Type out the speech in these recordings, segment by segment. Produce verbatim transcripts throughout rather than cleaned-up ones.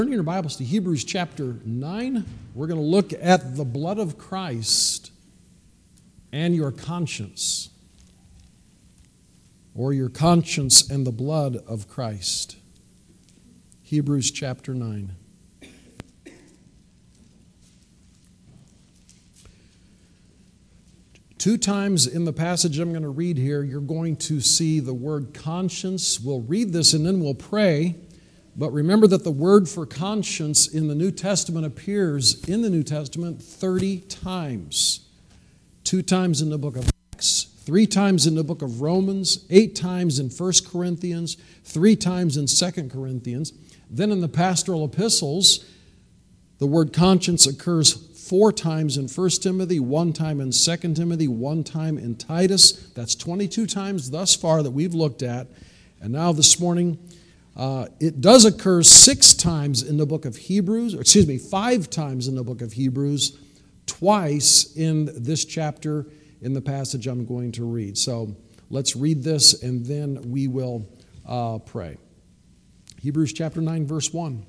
Turn your Bibles to Hebrews chapter nine. We're going to look at the blood of Christ and your conscience, or your conscience and the blood of Christ. Hebrews chapter nine. Two times in the passage I'm going to read here, you're going to see the word conscience. We'll read this and then we'll pray. But remember that the word for conscience in the New Testament appears in the New Testament thirty times. Two times in the book of Acts, three times in the book of Romans, eight times in First Corinthians, three times in Second Corinthians. Then in the pastoral epistles, the word conscience occurs four times in First Timothy, one time in Second Timothy, one time in Titus. That's twenty-two times thus far that we've looked at. And now this morning, Uh, it does occur six times in the book of Hebrews, or excuse me, five times in the book of Hebrews, twice in this chapter in the passage I'm going to read. So let's read this and then we will uh, pray. Hebrews chapter nine, verse one.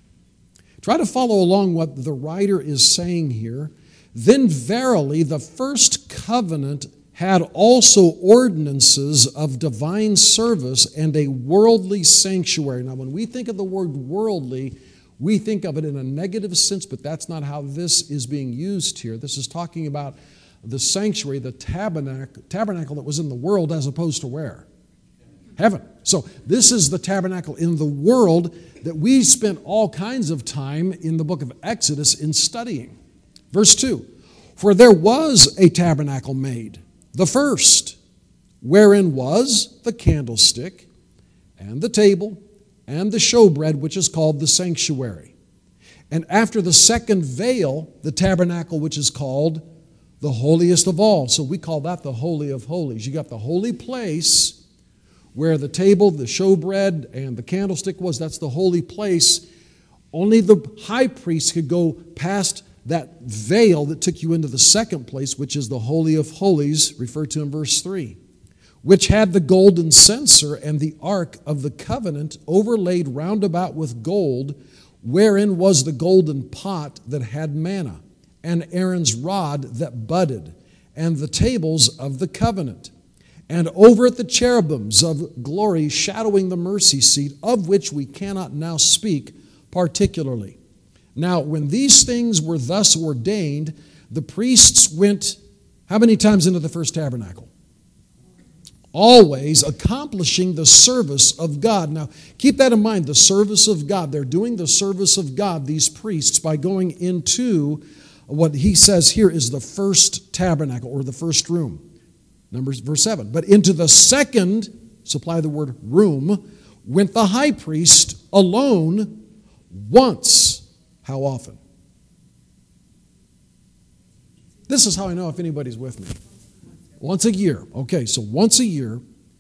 Try to follow along what the writer is saying here. Then verily the first covenant had also ordinances of divine service and a worldly sanctuary. Now, when we think of the word worldly, we think of it in a negative sense, but that's not how this is being used here. This is talking about the sanctuary, the tabernacle, tabernacle that was in the world as opposed to where? Heaven. So this is the tabernacle in the world that we spent all kinds of time in the book of Exodus in studying. Verse two, for there was a tabernacle made, the first, wherein was the candlestick and the table and the showbread, which is called the sanctuary. And after the second veil, the tabernacle, which is called the holiest of all. So we call that the Holy of Holies. You got the holy place where the table, the showbread, and the candlestick was. That's the holy place. Only the high priest could go past that veil that took you into the second place, which is the Holy of Holies, referred to in verse three, which had the golden censer and the ark of the covenant overlaid round about with gold, wherein was the golden pot that had manna, and Aaron's rod that budded, and the tables of the covenant. And over it the cherubims of glory shadowing the mercy seat, of which we cannot now speak particularly. Now, when these things were thus ordained, the priests went how many times into the first tabernacle? Always accomplishing the service of God. Now, keep that in mind, the service of God. They're doing the service of God, these priests, by going into what he says here is the first tabernacle, or the first room. Numbers, verse seven. But into the second, supply the word room, went the high priest alone once. How often? This is how I know if anybody's with me. Once a year. Okay, so once a year,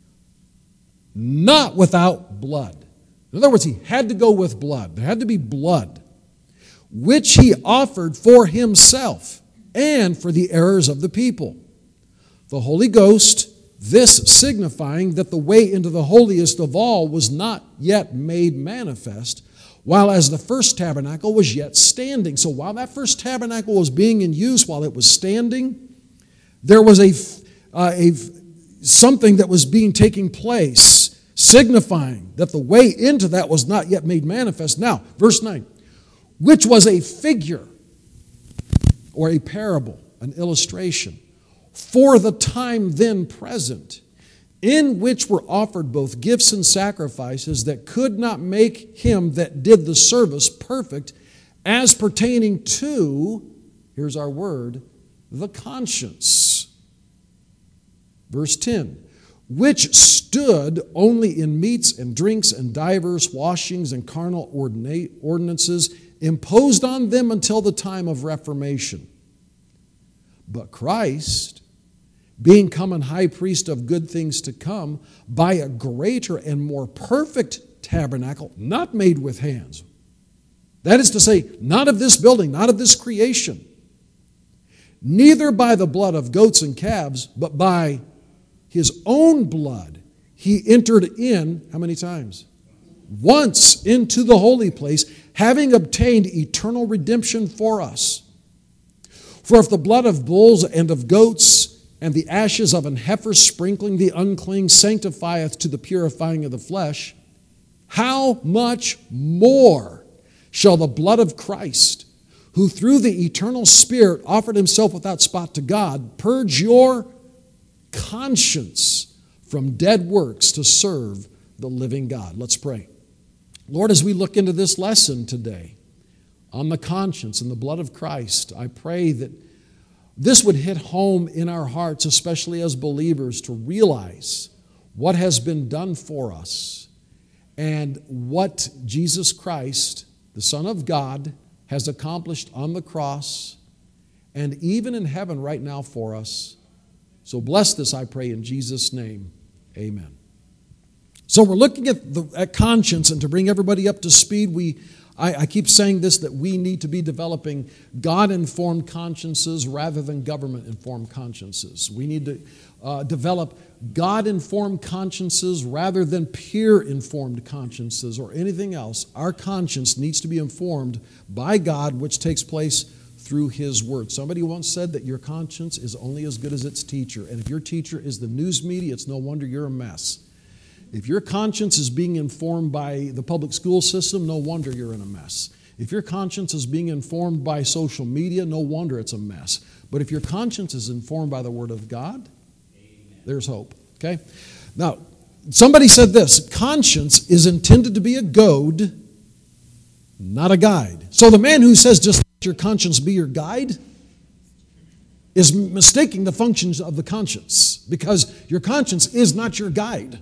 not without blood. In other words, he had to go with blood. There had to be blood, which he offered for himself and for the errors of the people. The Holy Ghost, this signifying that the way into the holiest of all was not yet made manifest, while as the first tabernacle was yet standing. So while that first tabernacle was being in use, while it was standing, there was a, uh, a something that was being taking place, signifying that the way into that was not yet made manifest. Now, verse nine, which was a figure or a parable, an illustration, for the time then present, in which were offered both gifts and sacrifices that could not make him that did the service perfect, as pertaining to, here's our word, the conscience. Verse ten, which stood only in meats and drinks and divers washings and carnal ordinances imposed on them until the time of Reformation. But Christ, being come an high priest of good things to come, by a greater and more perfect tabernacle, not made with hands. That is to say, not of this building, not of this creation. Neither by the blood of goats and calves, but by his own blood, he entered in, how many times? once into the holy place, having obtained eternal redemption for us. For if the blood of bulls and of goats and the ashes of an heifer sprinkling the unclean sanctifieth to the purifying of the flesh, how much more shall the blood of Christ, who through the eternal Spirit offered himself without spot to God, purge your conscience from dead works to serve the living God. Let's pray. Lord, as we look into this lesson today on the conscience and the blood of Christ, I pray that this would hit home in our hearts, especially as believers, to realize what has been done for us and what Jesus Christ, the Son of God, has accomplished on the cross and even in heaven right now for us. So bless this, I pray, in Jesus' name. Amen. So we're looking at, the, at conscience, and to bring everybody up to speed, we I, I keep saying this, that we need to be developing God-informed consciences rather than government-informed consciences. We need to uh, develop God-informed consciences rather than peer-informed consciences or anything else. Our conscience needs to be informed by God, which takes place through His Word. Somebody once said that your conscience is only as good as its teacher, and if your teacher is the news media, it's no wonder you're a mess. If your conscience is being informed by the public school system, no wonder you're in a mess. If your conscience is being informed by social media, no wonder it's a mess. But if your conscience is informed by the Word of God, amen, there's hope. Okay? Now, somebody said this, conscience is intended to be a goad, not a guide. So the man who says just let your conscience be your guide is mistaking the functions of the conscience, because your conscience is not your guide.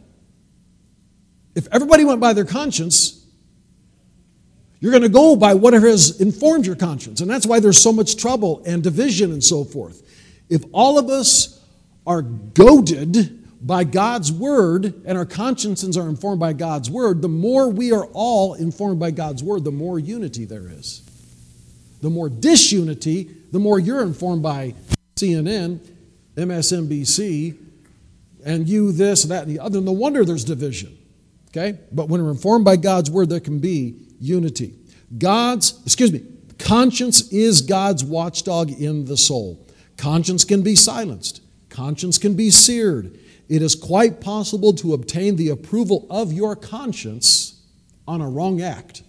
If everybody went by their conscience, you're going to go by whatever has informed your conscience. And that's why there's so much trouble and division and so forth. If all of us are goaded by God's Word and our consciences are informed by God's Word, the more we are all informed by God's Word, the more unity there is. The more disunity, the more you're informed by C N N, M S N B C, and you this, that, and the other. No wonder there's division. Okay? But when we're informed by God's Word, there can be unity. God's, excuse me, conscience is God's watchdog in the soul. Conscience can be silenced. Conscience can be seared. It is quite possible to obtain the approval of your conscience on a wrong act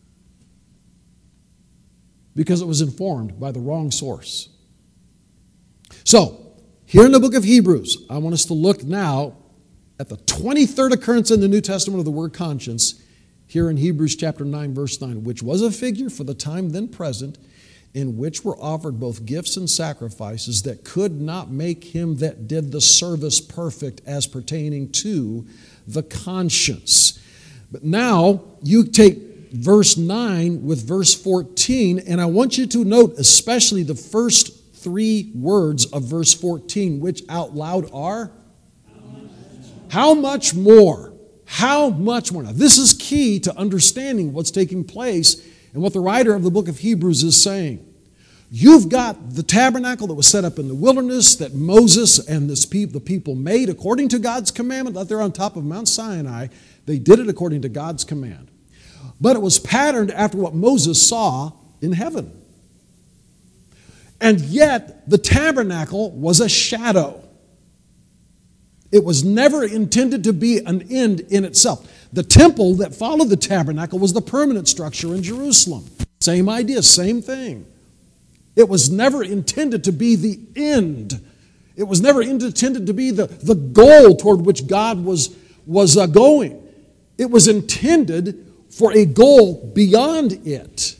because it was informed by the wrong source. So, here in the book of Hebrews, I want us to look now at the twenty-third occurrence in the New Testament of the word conscience, here in Hebrews chapter nine, verse nine, which was a figure for the time then present, in which were offered both gifts and sacrifices that could not make him that did the service perfect as pertaining to the conscience. But now you take verse nine with verse fourteen, and I want you to note especially the first three words of verse fourteen, which out loud are, how much more? How much more? Now, this is key to understanding what's taking place and what the writer of the book of Hebrews is saying. You've got the tabernacle that was set up in the wilderness that Moses and this pe- the people made according to God's commandment. That they're on top of Mount Sinai. They did it according to God's command. But it was patterned after what Moses saw in heaven. And yet, the tabernacle was a shadow. It was never intended to be an end in itself. The temple that followed the tabernacle was the permanent structure in Jerusalem. Same idea, same thing. It was never intended to be the end. It was never intended to be the, the goal toward which God was, was uh, going. It was intended for a goal beyond it.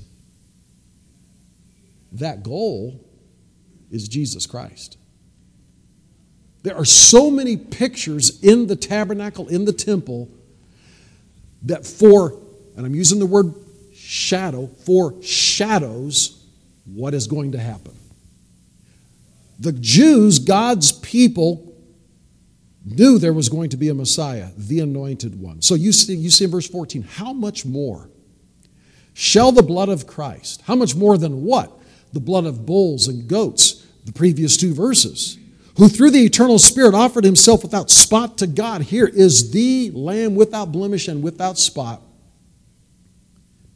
That goal is Jesus Christ. There are so many pictures in the tabernacle, in the temple, that for, and I'm using the word shadow, foreshadows what is going to happen. The Jews, God's people, knew there was going to be a Messiah, the anointed one. So you see, you see in verse fourteen, how much more shall the blood of Christ, how much more than what? The blood of bulls and goats, the previous two verses, who through the eternal Spirit offered himself without spot to God. Here is the Lamb without blemish and without spot.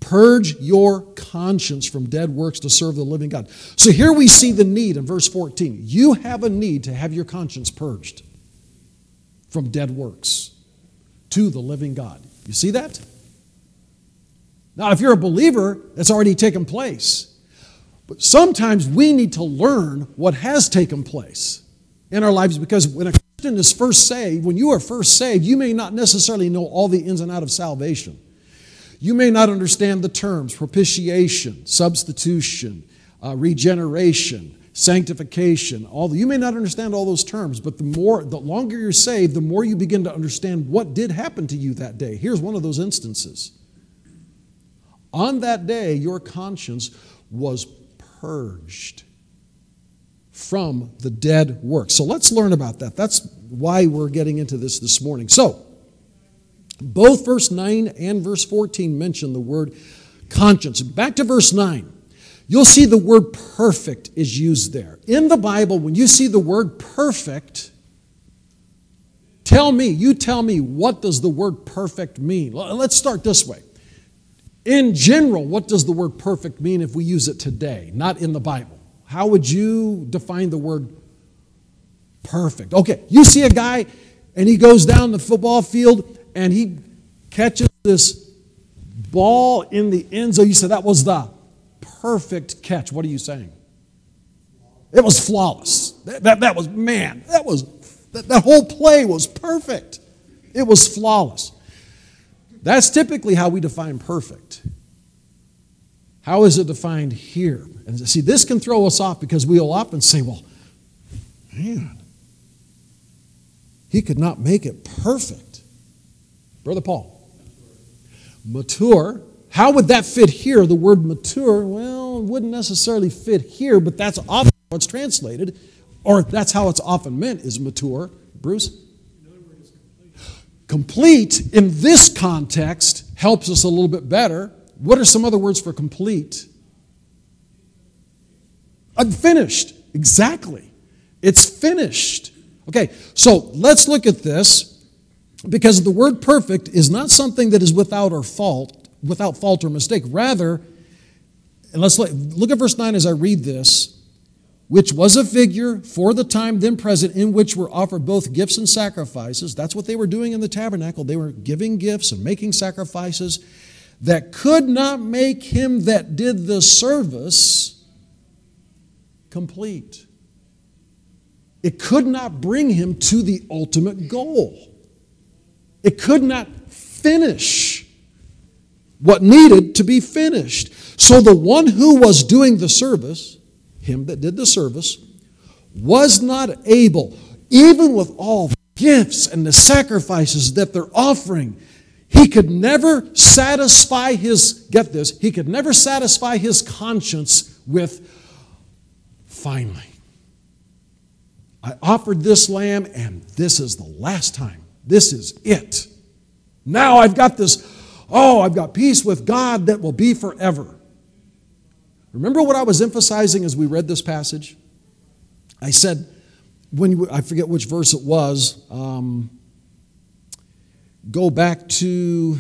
Purge your conscience from dead works to serve the living God. So here we see the need in verse fourteen. You have a need to have your conscience purged from dead works to the living God. You see that? Now, if you're a believer, that's already taken place. But sometimes we need to learn what has taken place in our lives, because when a Christian is first saved, when you are first saved, you may not necessarily know all the ins and outs of salvation. You may not understand the terms propitiation, substitution, uh, regeneration, sanctification. All the, you may not understand all those terms, but the more, the longer you're saved, the more you begin to understand what did happen to you that day. Here's one of those instances. On that day, your conscience was purged from the dead works. So let's learn about that. That's why we're getting into this this morning. So, both verse nine and verse fourteen mention the word conscience. Back to verse nine. You'll see the word perfect is used there. In the Bible, when you see the word perfect, tell me, you tell me, what does the word perfect mean? Let's start this way. In general, what does the word perfect mean if we use it today, not in the Bible? How would you define the word perfect? Okay, you see a guy and he goes down the football field and he catches this ball in the end zone. You said that was the perfect catch. What are you saying? It was flawless. That, that, that was, man, that was, that, that whole play was perfect. It was flawless. That's typically how we define perfect. How is it defined here? And see, this can throw us off because we'll often say, well, man, he could not make it perfect. Brother Paul. Mature. How would that fit here? The word mature, well, it wouldn't necessarily fit here, but that's often how it's translated, or that's how it's often meant, is mature. Bruce? Complete, in this context, helps us a little bit better. What are some other words for complete? Unfinished. Exactly. It's finished. Okay, so let's look at this, because the word perfect is not something that is without or fault, without fault or mistake. Rather, and let's look, look at verse nine as I read this, which was a figure for the time then present, in which were offered both gifts and sacrifices. That's what they were doing in the tabernacle. They were giving gifts and making sacrifices that could not make him that did the service complete. It could not bring him to the ultimate goal. It could not finish what needed to be finished. So the one who was doing the service, him that did the service, was not able, even with all the gifts and the sacrifices that they're offering, he could never satisfy his, get this, he could never satisfy his conscience with, finally, I offered this lamb and this is the last time. This is it. Now I've got this, oh, I've got peace with God that will be forever. Remember what I was emphasizing as we read this passage? I said, when you, I forget which verse it was, um, go back to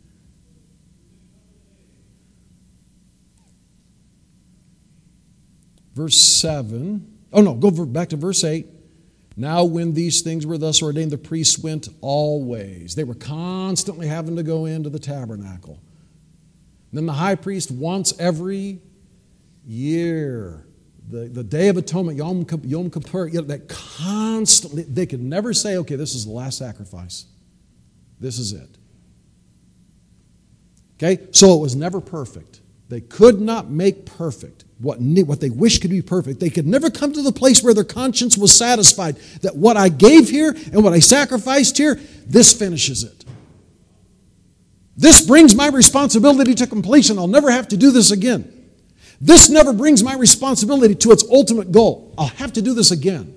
verse seven. Oh no, go back to verse eight. Now when these things were thus ordained, the priests went always. They were constantly having to go into the tabernacle. Then the high priest once every year, the, the Day of Atonement, Yom, Yom Kippur, you know, that constantly, they could never say, okay, this is the last sacrifice. This is it. Okay, so it was never perfect. They could not make perfect what, what they wish could be perfect. They could never come to the place where their conscience was satisfied that what I gave here and what I sacrificed here, this finishes it. This brings my responsibility to completion. I'll never have to do this again. This never brings my responsibility to its ultimate goal. I'll have to do this again.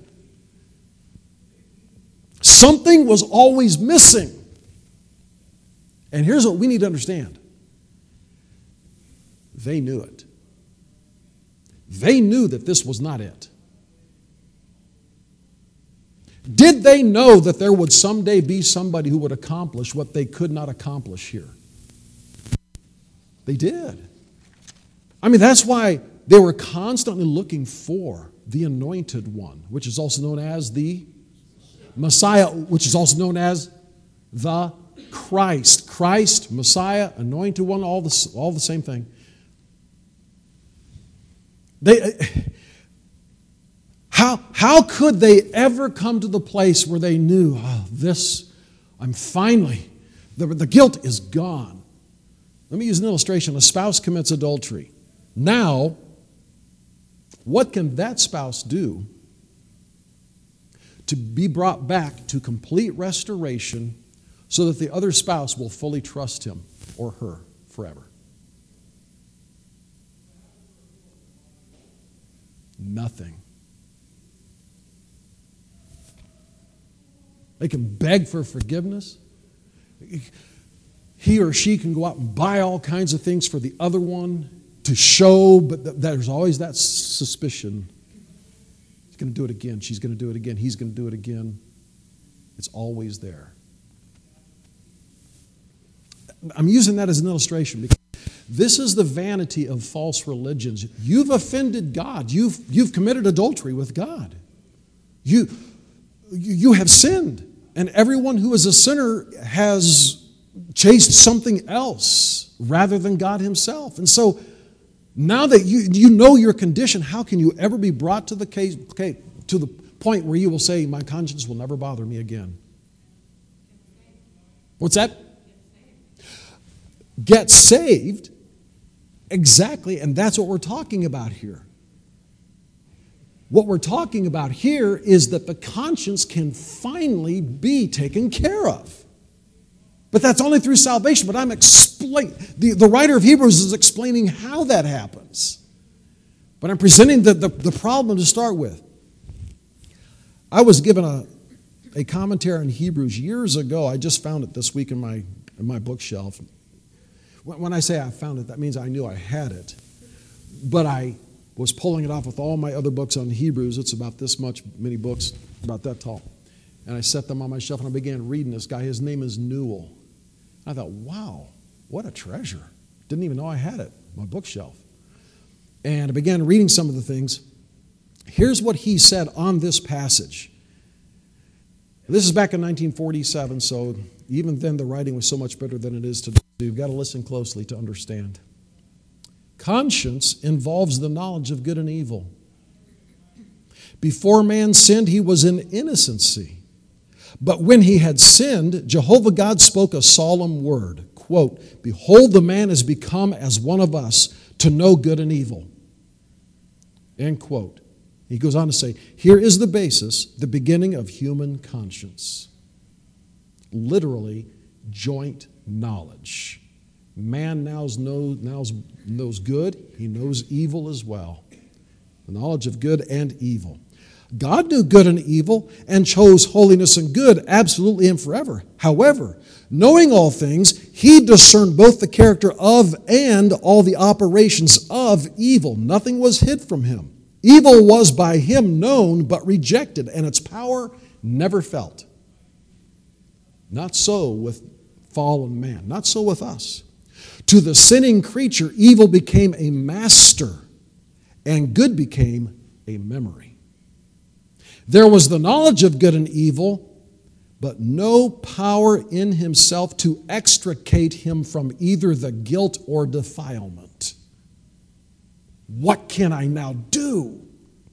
Something was always missing. And here's what we need to understand. They knew it. They knew that this was not it. Did they know that there would someday be somebody who would accomplish what they could not accomplish here? They did. I mean, that's why they were constantly looking for the Anointed One, which is also known as the Messiah, which is also known as the Christ. Christ, Messiah, Anointed One, all the, all the same thing. They, how, how could they ever come to the place where they knew, oh, this, I'm finally, the, the guilt is gone. Let me use an illustration. A spouse commits adultery. Now, what can that spouse do to be brought back to complete restoration so that the other spouse will fully trust him or her forever? Nothing. They can beg for forgiveness. He or she can go out and buy all kinds of things for the other one to show, but th- there's always that suspicion. He's going to do it again. She's going to do it again. He's going to do it again. It's always there. I'm using that as an illustration because this is the vanity of false religions. You've offended God. You've, you've committed adultery with God. You, you have sinned. And everyone who is a sinner has chased something else rather than God himself. And so now that you, you know your condition, how can you ever be brought to the case, okay, to the point where you will say, my conscience will never bother me again? What's that? Get saved. Exactly, and that's what we're talking about here. What we're talking about here is that the conscience can finally be taken care of. But that's only through salvation. But I'm explaining, the, the writer of Hebrews is explaining how that happens. But I'm presenting the, the, the problem to start with. I was given a, a commentary on Hebrews years ago. I just found it this week in my, in my bookshelf. When I say I found it, that means I knew I had it. But I was pulling it off with all my other books on Hebrews. It's about this much, many books, about that tall. And I set them on my shelf and I began reading this guy. His name is Newell. I thought, wow, what a treasure. Didn't even know I had it on my bookshelf. And I began reading some of the things. Here's what he said on this passage. This is back in nineteen forty-seven, so even then the writing was so much better than it is today. You've got to listen closely to understand. Conscience involves the knowledge of good and evil. Before man sinned, he was in innocency. But when he had sinned, Jehovah God spoke a solemn word. Quote, behold, the man has become as one of us to know good and evil. End quote. He goes on to say, here is the basis, the beginning of human conscience. Literally, joint knowledge. Man now knows, now knows good, he knows evil as well. The knowledge of good and evil. God knew good and evil and chose holiness and good absolutely and forever. However, knowing all things, he discerned both the character of and all the operations of evil. Nothing was hid from him. Evil was by him known but rejected, and its power never felt. Not so with fallen man. Not so with us. To the sinning creature, evil became a master, and good became a memory. There was the knowledge of good and evil, but no power in himself to extricate him from either the guilt or defilement. What can I now do?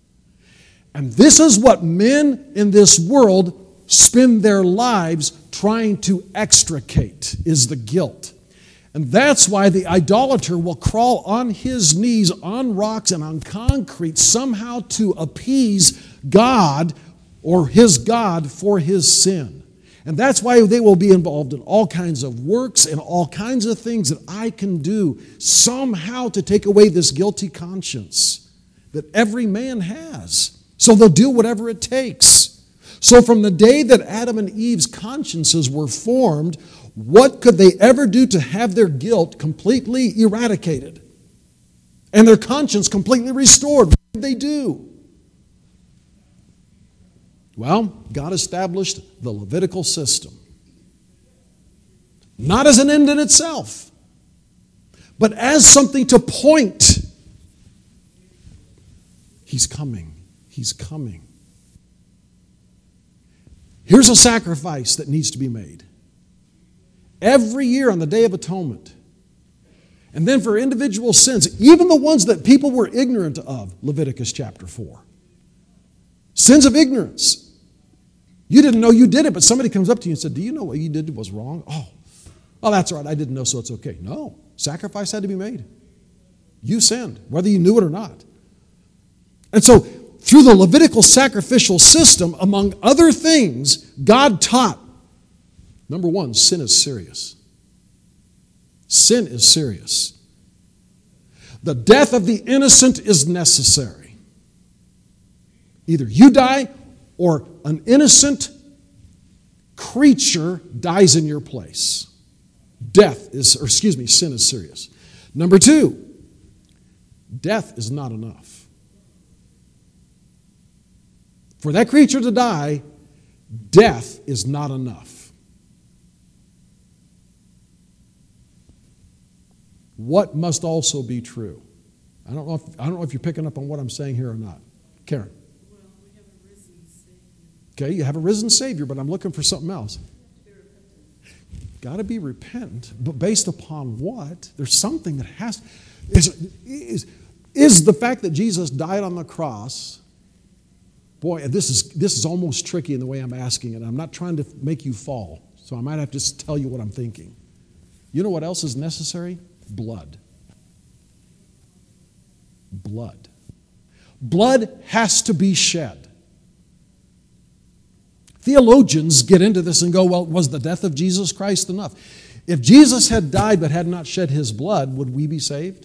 And this is what men in this world spend their lives trying to extricate, is the guilt. And that's why the idolater will crawl on his knees on rocks and on concrete somehow to appease God or his God for his sin. And that's why they will be involved in all kinds of works and all kinds of things that I can do somehow to take away this guilty conscience that every man has. So they'll do whatever it takes. So from the day that Adam and Eve's consciences were formed, what could they ever do to have their guilt completely eradicated and their conscience completely restored? What did they do? Well, God established the Levitical system. Not as an end in itself, but as something to point. He's coming. He's coming. Here's a sacrifice that needs to be made. Every year on the Day of Atonement. And then for individual sins, even the ones that people were ignorant of, Leviticus chapter four. Sins of ignorance. You didn't know you did it, but somebody comes up to you and said, do you know what you did was wrong? Oh, oh, that's all right. I didn't know, so it's okay. No, sacrifice had to be made. You sinned, whether you knew it or not. And so, through the Levitical sacrificial system, among other things, God taught, number one, sin is serious. Sin is serious. The death of the innocent is necessary. Either you die or an innocent creature dies in your place. Death is, or excuse me, sin is serious. Number two, death is not enough. For that creature to die, death is not enough. What must also be true? I don't know if, I don't know if you're picking up on what I'm saying here or not. Karen. Well, we have a risen Savior. Okay, you have a risen Savior, but I'm looking for something else. Got to be repentant, but based upon what? There's something that has. Is, is, is the fact that Jesus died on the cross? Boy, this is this is almost tricky in the way I'm asking it. I'm not trying to make you fall, so I might have to just tell you what I'm thinking. You know what else is necessary? Blood. Blood. Blood has to be shed. Theologians get into this and go, well, was the death of Jesus Christ enough? If Jesus had died but had not shed his blood, would we be saved?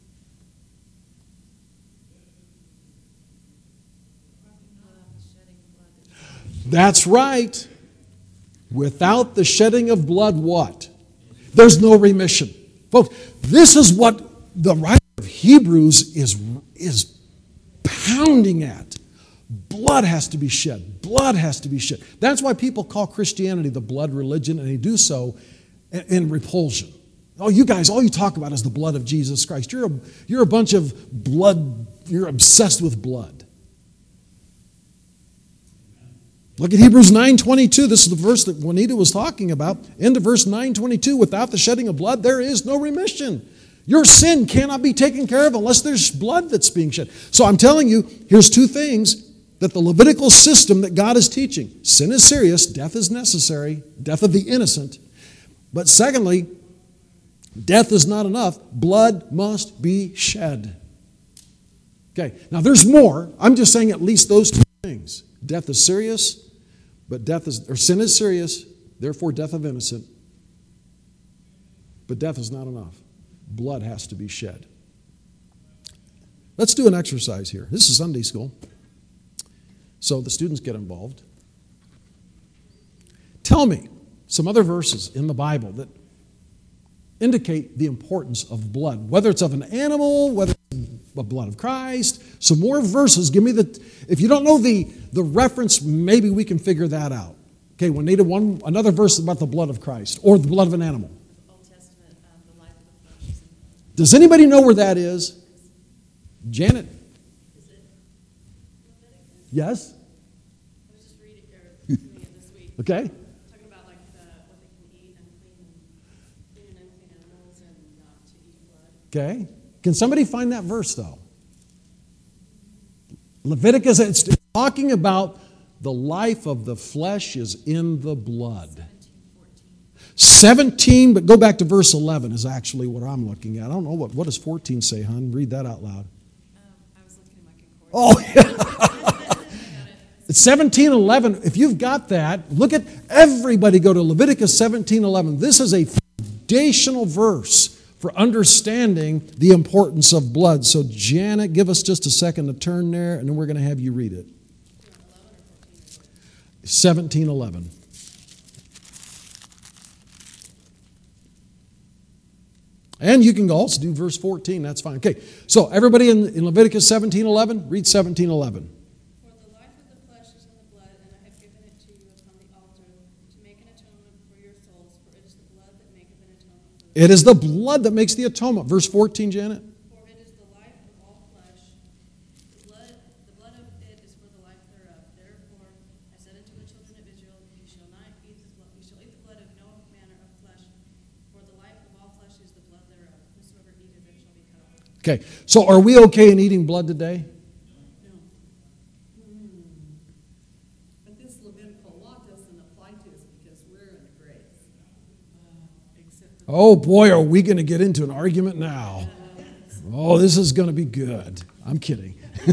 That's right. Without the shedding of blood, what? There's no remission. Folks, this is what the writer of Hebrews is, is pounding at. Blood has to be shed. Blood has to be shed. That's why people call Christianity the blood religion, and they do so in repulsion. Oh, you guys, all you talk about is the blood of Jesus Christ. You're a, you're a bunch of blood, you're obsessed with blood. Look at Hebrews nine twenty-two. This is the verse that Juanita was talking about. Into verse nine twenty-two, without the shedding of blood, there is no remission. Your sin cannot be taken care of unless there's blood that's being shed. So I'm telling you, here's two things that the Levitical system that God is teaching. Sin is serious. Death is necessary. Death of the innocent. But secondly, death is not enough. Blood must be shed. Okay, now there's more. I'm just saying at least those two things. Death is serious. But death is, or sin is serious, therefore death of innocent. But death is not enough. Blood has to be shed. Let's do an exercise here. This is Sunday school. So the students get involved. Tell me some other verses in the Bible that indicate the importance of blood, whether it's of an animal, whether it's the blood of Christ. Some more verses. Give me the, if you don't know the, the reference, maybe we can figure that out. Okay, we need a one, another verse about the blood of Christ or the blood of an animal. Old Testament, um, the life of the flesh. Does anybody know where that is? Janet? Is it Leviticus? Yes? I was just reading, or doing it this week. Okay. Talking about like the, what they can eat, unclean, clean and unclean animals, and not to eat blood. Okay. Can somebody find that verse, though? Leviticus, it's talking about the life of the flesh is in the blood. seventeen, but go back to verse eleven is actually what I'm looking at. I don't know, what, what does fourteen say, hon? Read that out loud. Um, I was looking at my concordance. Oh, yeah. It's seventeen eleven. If you've got that, look at, everybody go to Leviticus seventeen eleven. This is a foundational verse for understanding the importance of blood. So, Janet, give us just a second to turn there, and then we're going to have you read it. seventeen eleven. And you can also do verse fourteen, that's fine. Okay, so everybody in, in Leviticus seventeen eleven, read seventeen eleven. For the life of the flesh is in the blood, and I have given it to you upon the altar to make an atonement for your souls, for it is the blood that maketh an atonement for It is the blood that makes the atonement. Verse fourteen, Janet. For it is the life of all flesh. The blood, the blood of it is for the life thereof. Therefore, I said unto the children of Israel, you shall not eat the blood, you shall eat the blood of no manner of flesh. For the life of all flesh is the blood thereof. Whosoever eateth it shall be cut off. Okay, so are we okay in eating blood today? No. Hmm. But this Levitical law doesn't apply to us because we're in grace. Uh, except for Oh boy, are we going to get into an argument now. Oh, this is going to be good. I'm kidding.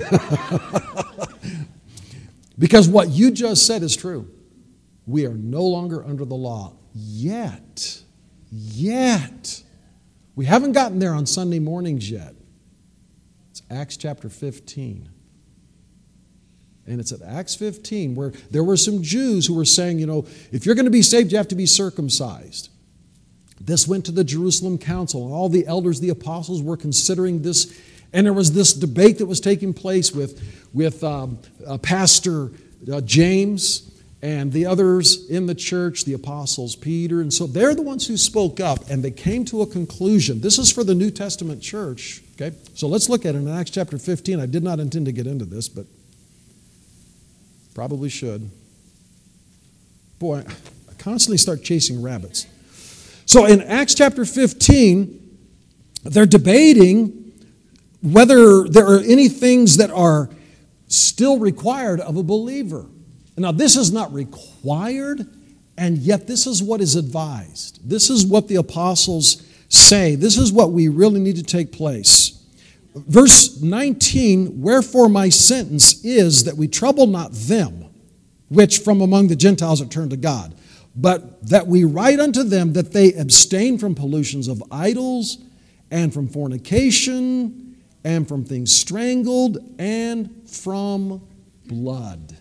Because what you just said is true. We are no longer under the law yet. Yet. We haven't gotten there on Sunday mornings yet. It's Acts chapter fifteen. And it's at Acts fifteen where there were some Jews who were saying, you know, if you're going to be saved, you have to be circumcised. This went to the Jerusalem Council, and all the elders, the apostles, were considering this. And there was this debate that was taking place with, with um, uh, Pastor uh, James and the others in the church, the apostles, Peter. And so they're the ones who spoke up, and they came to a conclusion. This is for the New Testament church. Okay, so let's look at it in Acts chapter fifteen. I did not intend to get into this, but probably should. Boy, I constantly start chasing rabbits. So in Acts chapter fifteen, they're debating whether there are any things that are still required of a believer. Now, this is not required, and yet this is what is advised. This is what the apostles say. This is what we really need to take place. Verse nineteen, wherefore my sentence is that we trouble not them, which from among the Gentiles are turned to God, but that we write unto them that they abstain from pollutions of idols, and from fornication, and from things strangled, and from blood.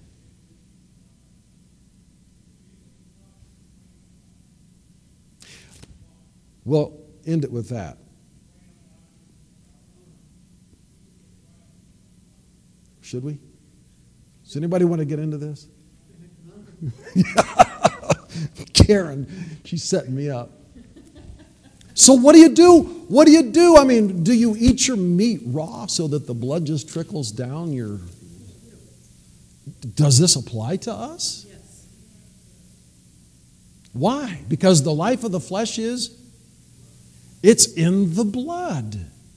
We'll end it with that. Should we? Does anybody want to get into this? Karen, she's setting me up. So what do you do? What do you do? I mean, do you eat your meat raw so that the blood just trickles down your... Does this apply to us? yes. Why? Because the life of the flesh is, it's in the blood.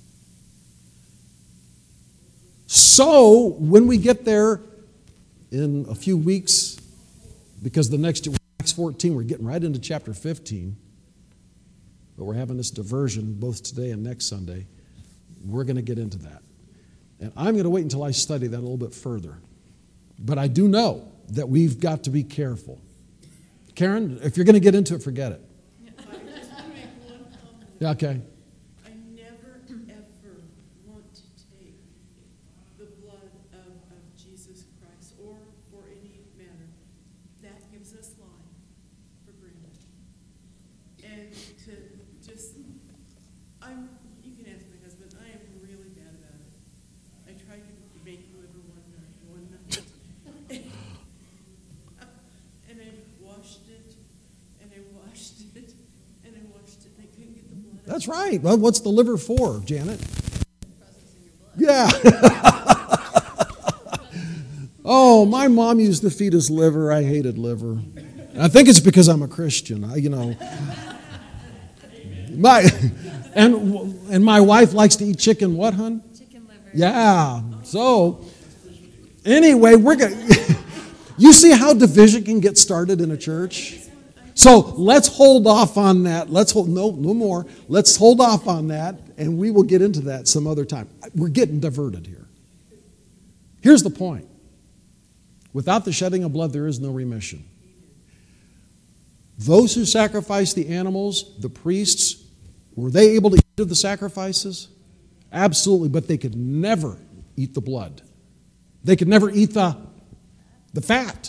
So when we get there in a few weeks, because the next Acts fourteen, we're getting right into chapter fifteen, but we're having this diversion both today and next Sunday. We're going to get into that. And I'm going to wait until I study that a little bit further. But I do know that we've got to be careful. Karen, if you're going to get into it, forget it. I just want to make one comment. Yeah, okay. I never, ever want to take the blood of, of Jesus Christ, or for any matter, that gives us life, for granted. And to just, I'm, you can ask my husband, I am really bad about it. I tried to make liver one night, one night. And I washed it, and I washed it, and I washed it, and I couldn't get the blood out. That's right. Well, what's the liver for, Janet? Processing your blood. Yeah. Oh, my mom used to feed us liver. I hated liver. I think it's because I'm a Christian. I, you know. My, and, and my wife likes to eat chicken, what, hon? Chicken liver. Yeah. So, anyway, we're going to... You see how division can get started in a church? So let's hold off on that. Let's hold, no, no more. Let's hold off on that, and we will get into that some other time. We're getting diverted here. Here's the point. Without the shedding of blood, there is no remission. Those who sacrificed the animals, the priests, were they able to eat of the sacrifices? Absolutely, but they could never eat the blood. They could never eat the, the fat.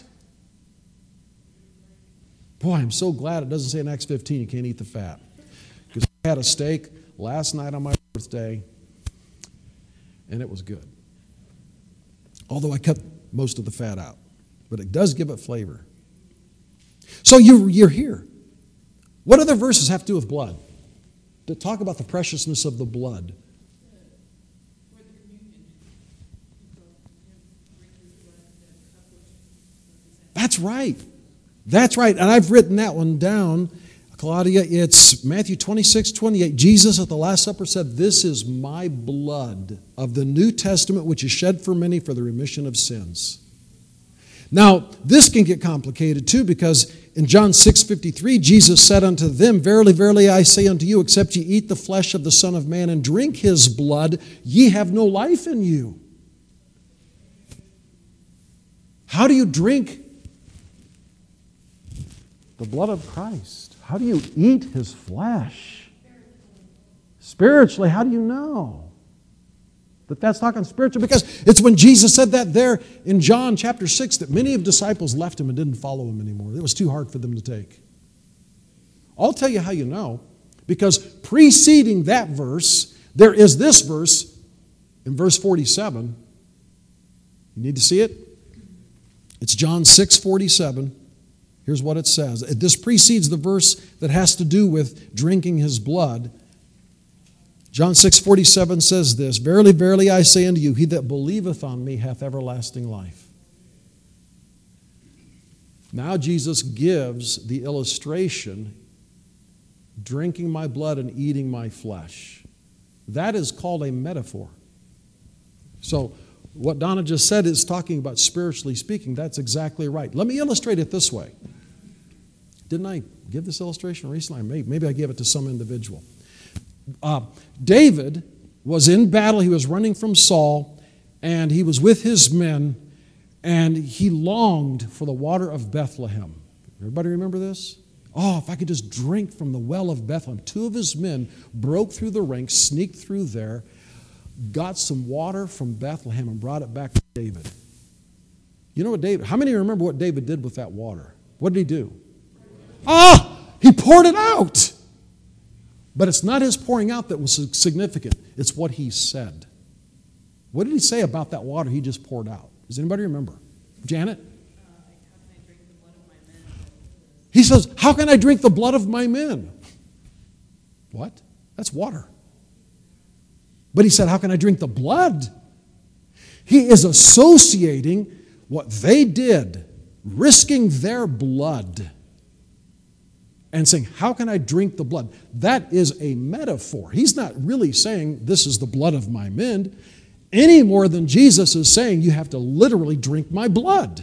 Boy, I'm so glad it doesn't say in Acts fifteen you can't eat the fat. Because I had a steak last night on my birthday, and it was good. Although I cut most of the fat out. But it does give it flavor. So you, you're here. What other verses have to do with blood? to talk about the preciousness of the blood. For the communion, he broke him, bring his blood, the cup which represents. That's right. That's right. And I've written that one down. Claudia, it's Matthew twenty-six, twenty-eight. Jesus at the Last Supper said, "This is my blood of the New Testament, which is shed for many for the remission of sins." Now, this can get complicated too, because in John six fifty-three, Jesus said unto them, "Verily, verily, I say unto you, except ye eat the flesh of the Son of Man and drink his blood, ye have no life in you." How do you drink the blood of Christ? How do you eat his flesh? Spiritually, how do you know that that's talking spiritual? Because it's when Jesus said that there in John chapter six that many of the disciples left him and didn't follow him anymore. It was too hard for them to take. I'll tell you how you know. Because preceding that verse, there is this verse in verse forty-seven. You need to see it? It's John six forty-seven. Here's what it says. This precedes the verse that has to do with drinking his blood. John six forty-seven says this, "Verily, verily, I say unto you, he that believeth on me hath everlasting life." Now Jesus gives the illustration, drinking my blood and eating my flesh. That is called a metaphor. So what Donna just said is talking about spiritually speaking. That's exactly right. Let me illustrate it this way. Didn't I give this illustration recently? Maybe, maybe I gave it to some individual. Uh, David was in battle. He was running from Saul, and he was with his men, and he longed for the water of Bethlehem. Everybody remember this? Oh, if I could just drink from the well of Bethlehem. Two of his men broke through the ranks, sneaked through there, got some water from Bethlehem, and brought it back to David. You know what David, how many remember what David did with that water? What did he do? Ah, he poured it out. But it's not his pouring out that was significant. It's what he said. What did he say about that water he just poured out? Does anybody remember? Janet? He says, "How can I drink the blood of my men?" What? That's water. But he said, "How can I drink the blood?" He is associating what they did, risking their blood, and saying, "How can I drink the blood?" That is a metaphor. He's not really saying, "This is the blood of my men," any more than Jesus is saying, "You have to literally drink my blood."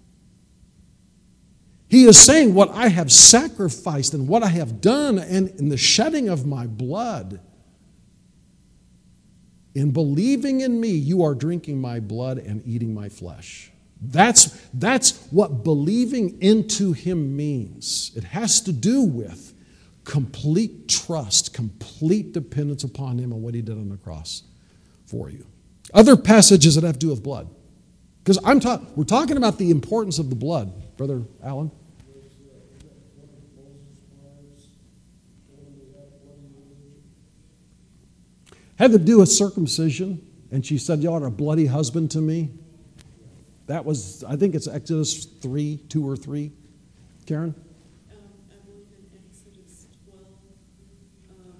He is saying, what I have sacrificed and what I have done, and in the shedding of my blood, in believing in me, you are drinking my blood and eating my flesh. That's, that's what believing into him means. It has to do with complete trust, complete dependence upon him and what he did on the cross for you. Other passages that have to do with blood. Because I'm ta- we're talking about the importance of the blood, Brother Alan. Had to do with circumcision, and she said, "You are a bloody husband to me." That was, I think it's Exodus three, two or three. Karen? Um, I believe in Exodus twelve. Um,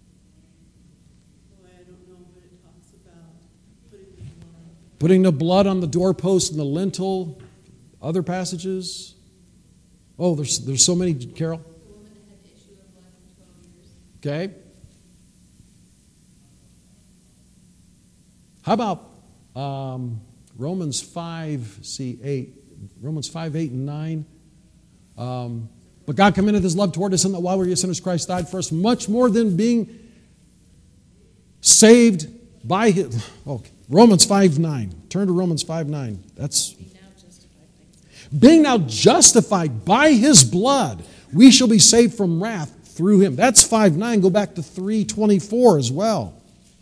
boy, I don't know, but it talks about putting the blood. Putting the blood on the doorpost and the lintel. Other passages? Oh, there's, there's so many, Carol. The woman that had the issue of blood for twelve years. Okay. How about um, Romans five, see, eight. Romans five, eight, and nine. Um, but God commendeth his love toward us in that while we were yet sinners, Christ died for us, much more than being saved by his... Oh, Romans five, nine. Turn to Romans five, nine. That's... Being now justified. Being now justified by his blood, we shall be saved from wrath through him. That's five, nine. Go back to three, twenty-four as well.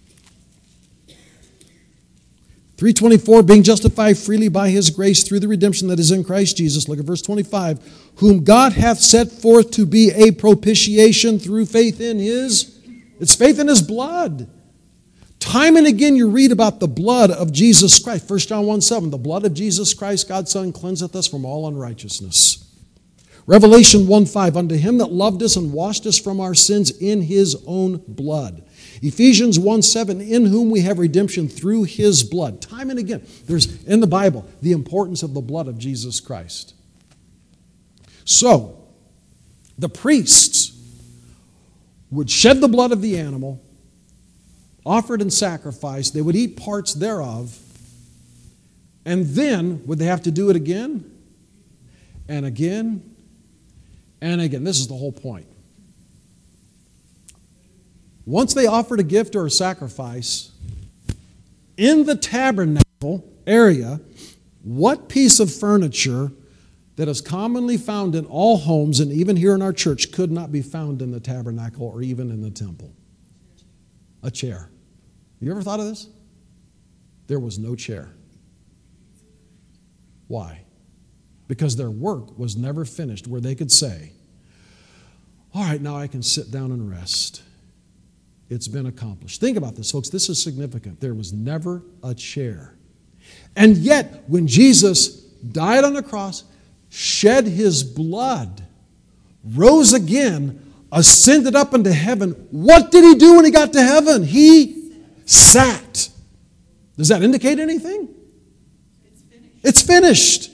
three twenty-four, being justified freely by his grace through the redemption that is in Christ Jesus. Look at verse twenty-five. Whom God hath set forth to be a propitiation through faith in his. It's faith in his blood. Time and again you read about the blood of Jesus Christ. First John one, seven. The blood of Jesus Christ, God's Son, cleanseth us from all unrighteousness. Revelation one five, unto him that loved us and washed us from our sins in his own blood. Ephesians one seven, in whom we have redemption through his blood. Time and again, there's in the Bible the importance of the blood of Jesus Christ. So, the priests would shed the blood of the animal, offer it in sacrifice, they would eat parts thereof, and then would they have to do it again and again and again? This is the whole point. Once they offered a gift or a sacrifice, in the tabernacle area, what piece of furniture that is commonly found in all homes and even here in our church could not be found in the tabernacle or even in the temple? A chair. You ever thought of this? There was no chair. Why? Because their work was never finished where they could say, all right, now I can sit down and rest. It's been accomplished. Think about this, folks. This is significant. There was never a chair. And yet, when Jesus died on the cross, shed his blood, rose again, ascended up into heaven, what did he do when he got to heaven? He sat. Does that indicate anything? It's finished. It's finished.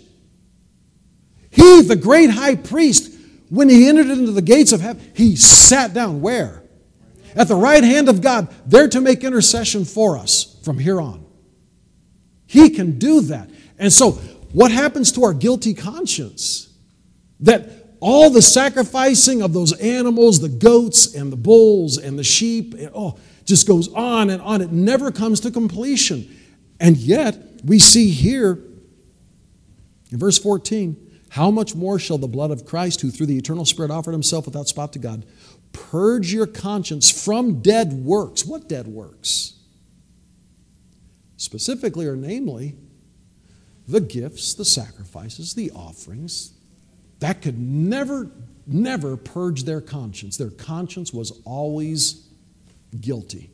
He, the great high priest, when he entered into the gates of heaven, he sat down. Where? At the right hand of God, there to make intercession for us from here on. He can do that. And so, what happens to our guilty conscience? That all the sacrificing of those animals, the goats and the bulls and the sheep, oh, just goes on and on. It never comes to completion. And yet, we see here in verse fourteen, how much more shall the blood of Christ, who through the eternal Spirit offered himself without spot to God, purge your conscience from dead works? What dead works? Specifically or namely, the gifts, the sacrifices, the offerings. That could never, never purge their conscience. Their conscience was always guilty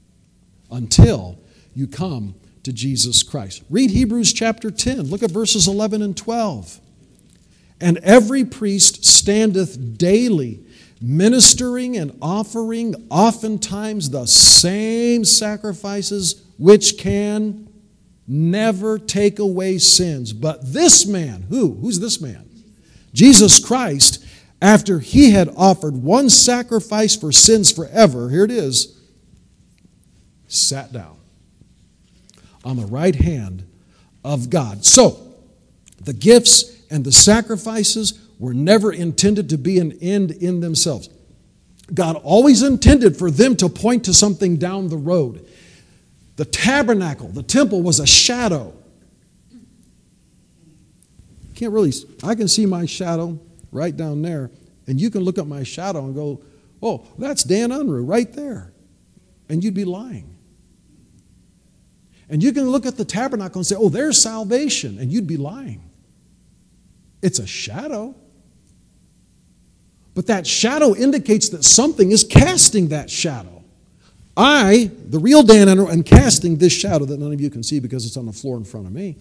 until you come to Jesus Christ. Read Hebrews chapter ten. Look at verses eleven and twelve. And every priest standeth daily, ministering and offering oftentimes the same sacrifices, which can never take away sins. But this man, who? Who's this man? Jesus Christ, after he had offered one sacrifice for sins forever, here it is, sat down on the right hand of God. So, the gifts and the sacrifices were never intended to be an end in themselves. God always intended for them to point to something down the road. The tabernacle, the temple, was a shadow. Can't really, I can see my shadow right down there, and you can look at my shadow and go, oh, that's Dan Unruh right there. And you'd be lying. And you can look at the tabernacle and say, oh, there's salvation, and you'd be lying. It's a shadow. But that shadow indicates that something is casting that shadow. I, the real Dan Unruh, am casting this shadow that none of you can see because it's on the floor in front of me.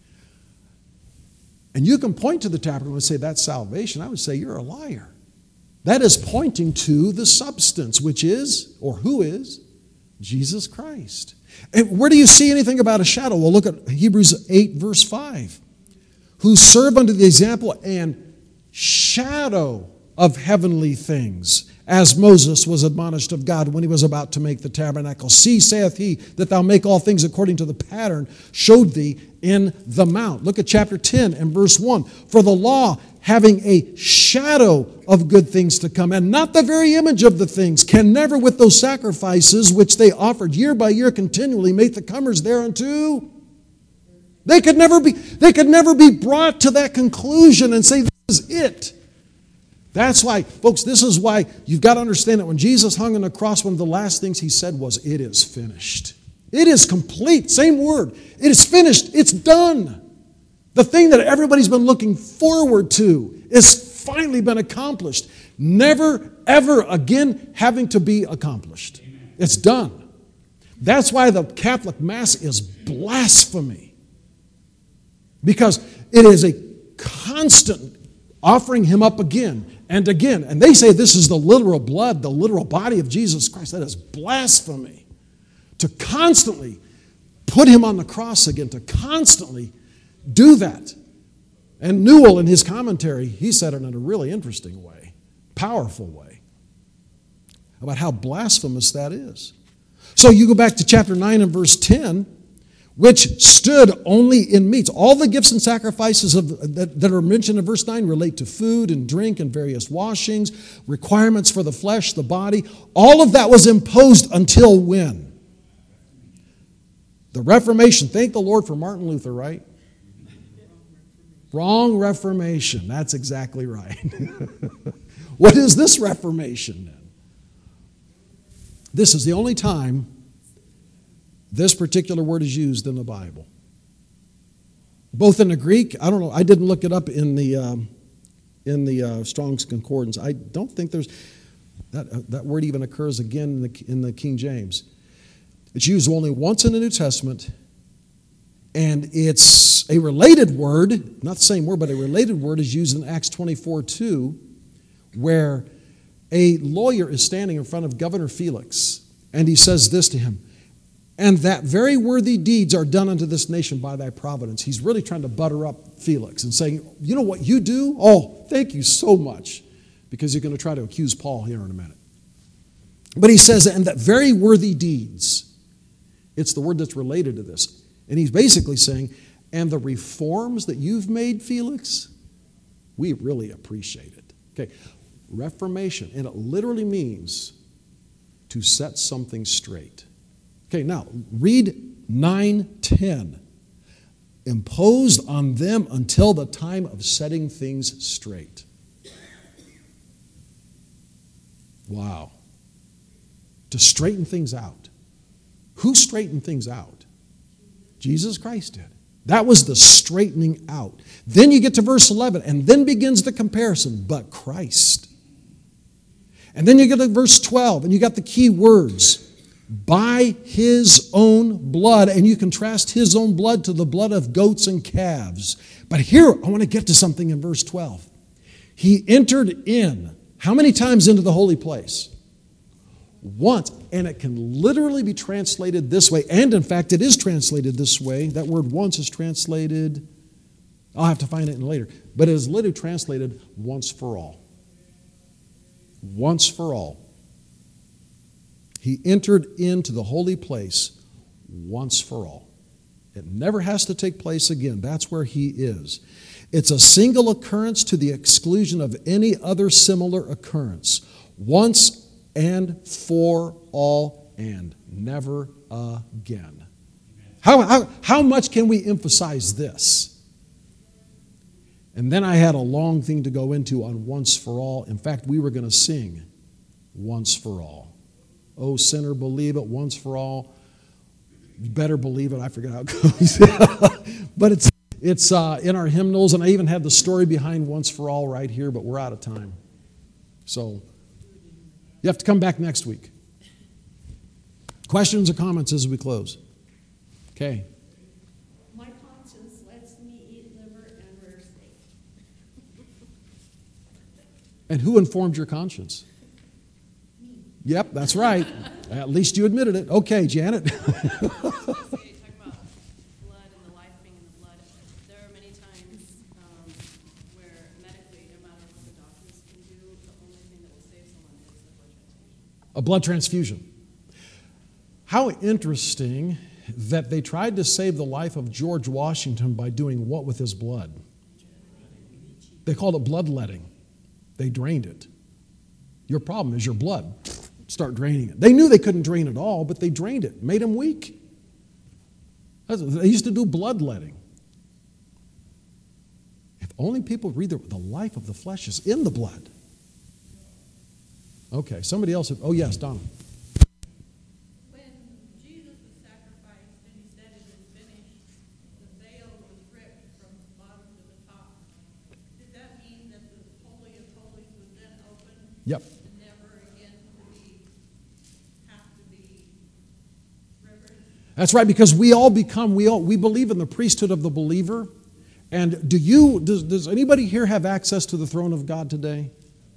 And you can point to the tabernacle and say, that's salvation. I would say, you're a liar. That is pointing to the substance, which is, or who is, Jesus Christ. And where do you see anything about a shadow? Well, look at Hebrews eight, verse five. Who serve unto the example and shadow of heavenly things, as Moses was admonished of God when he was about to make the tabernacle. See, saith he, that thou make all things according to the pattern showed thee in the mount. Look at chapter ten and verse one. For the law, having a shadow of good things to come, and not the very image of the things, can never with those sacrifices which they offered year by year continually make the comers thereunto. They could never be, they could never be brought to that conclusion and say, this is it. That's why, folks, this is why you've got to understand that when Jesus hung on the cross, one of the last things he said was, it is finished. It is complete. Same word. It is finished. It's done. The thing that everybody's been looking forward to is finally been accomplished. Never, ever again having to be accomplished. It's done. That's why the Catholic Mass is blasphemy. Because it is a constant offering him up again and again. And they say this is the literal blood, the literal body of Jesus Christ. That is blasphemy. To constantly put him on the cross again, to constantly do that. And Newell, in his commentary, he said it in a really interesting way, powerful way, about how blasphemous that is. So you go back to chapter nine and verse ten, which stood only in meats. All the gifts and sacrifices of, that, that are mentioned in verse nine relate to food and drink and various washings, requirements for the flesh, the body. All of that was imposed until when? The Reformation. Thank the Lord for Martin Luther, right? Wrong Reformation. That's exactly right. What is this Reformation then? This is the only time this particular word is used in the Bible. Both in the Greek, I don't know, I didn't look it up in the um, in the uh, Strong's Concordance. I don't think there's, that, uh, that word even occurs again in the, in the King James. It's used only once in the New Testament, and it's a related word, not the same word, but a related word is used in Acts twenty-four two, where a lawyer is standing in front of Governor Felix, and he says this to him, "And that very worthy deeds are done unto this nation by thy providence." He's really trying to butter up Felix and saying, you know what you do? Oh, thank you so much, because you're going to try to accuse Paul here in a minute. But he says, and that very worthy deeds, it's the word that's related to this. And he's basically saying, and the reforms that you've made, Felix, we really appreciate it. Okay, Reformation, and it literally means to set something straight. Okay, now read nine ten. Imposed on them until the time of setting things straight. Wow. To straighten things out. Who straightened things out? Jesus Christ did. That was the straightening out. Then you get to verse eleven, and then begins the comparison, but Christ. And then you get to verse twelve, and you got the key words. By his own blood, and you contrast his own blood to the blood of goats and calves. But here, I want to get to something in verse twelve. He entered in, how many times into the holy place? Once. And it can literally be translated this way, and in fact, it is translated this way. That word once is translated, I'll have to find it later, but it is literally translated once for all. Once for all. He entered into the holy place once for all. It never has to take place again. That's where he is. It's a single occurrence to the exclusion of any other similar occurrence. Once and for all and never again. How, how, how much can we emphasize this? And then I had a long thing to go into on once for all. In fact, we were going to sing once for all. Oh, sinner, believe it once for all. You better believe it. I forget how it goes. But it's it's uh, in our hymnals, and I even have the story behind once for all right here, but we're out of time. So you have to come back next week. Questions or comments as we close? Okay. My conscience lets me eat liver and rare steak. And who informed your conscience? Yep, that's right. At least you admitted it. Okay, Janet. You talk about blood and the life being in the blood. There are many times um, where medically, no matter what the doctors can do, the only thing that will save someone is a blood transfusion. A blood transfusion. How interesting that they tried to save the life of George Washington by doing what with his blood? They called it bloodletting. They drained it. Your problem is your blood. Start draining it. They knew they couldn't drain it all, but they drained it, made him weak. That's what they used to do, bloodletting. If only people read the, the life of the flesh is in the blood. Okay, somebody else. Oh, yes, Donna. When Jesus was sacrificed and he said it is finished, the veil was ripped from the bottom to the top. Did that mean that the Holy of Holies was then open? Yep. And never again to be, have to be reverenced? That's right, because we all become, we all we believe in the priesthood of the believer, And do you, does, does anybody here have access to the throne of God today?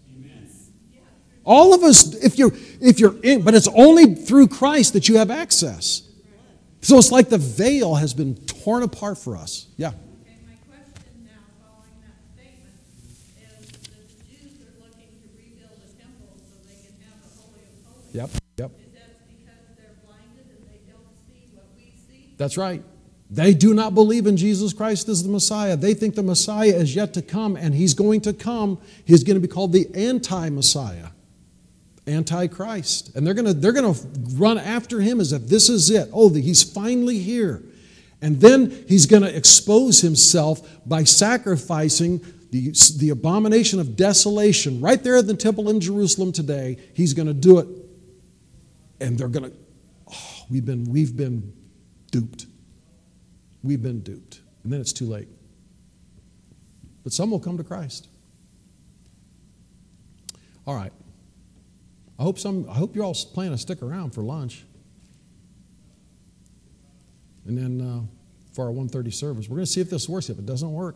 All of us, if you're, if you're in, but it's only through Christ that you have access. So it's like the veil has been torn apart for us. Yeah. Okay, my question now, following that statement, is that the Jews are looking to rebuild a temple so they can have the Holy of Holies. Yep. Yep. Is that because they're blinded and they don't see what we see? That's right. They do not believe in Jesus Christ as the Messiah. They think the Messiah is yet to come, and he's going to come. He's going to be called the anti-Messiah. Antichrist. And they're going to they're going to run after him as if this is it. Oh, he's finally here. And then he's going to expose himself by sacrificing the, the abomination of desolation right there at the temple in Jerusalem today. He's going to do it. And they're going to, oh, we've been, we've been duped. We've been duped. And then it's too late. But some will come to Christ. All right. I hope some. I hope you're all planning to stick around for lunch, and then uh, for our one thirty service. We're going to see if this works. If it doesn't work,